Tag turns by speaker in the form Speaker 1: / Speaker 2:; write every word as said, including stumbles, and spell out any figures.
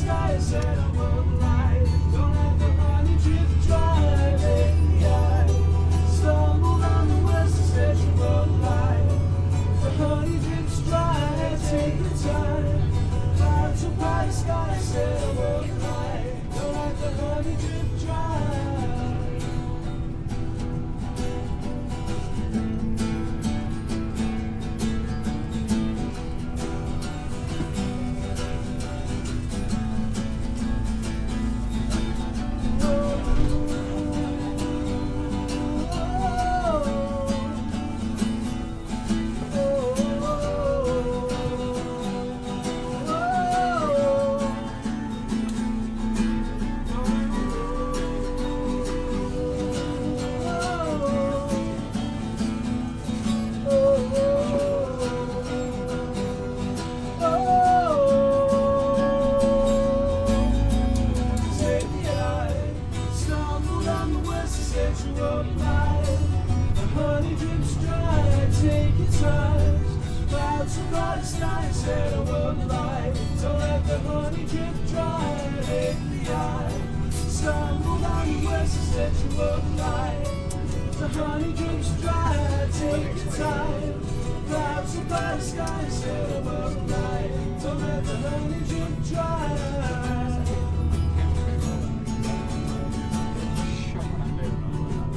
Speaker 1: sky said I won't lie. Don't let the honey drip dry. Make the eye stumbled on the west and said you won't lie. The honey drips dry. Take the time. Clouds up by the sky said I won't lie. Don't let the honey drip dry. Said I won't lie. Don't let the honey drip dry. Make the eye stumbled on the west and said you won't lie. The honey drips dry. Take your time. Clouds up by the sky said I won't lie. Don't let the honey drip dry.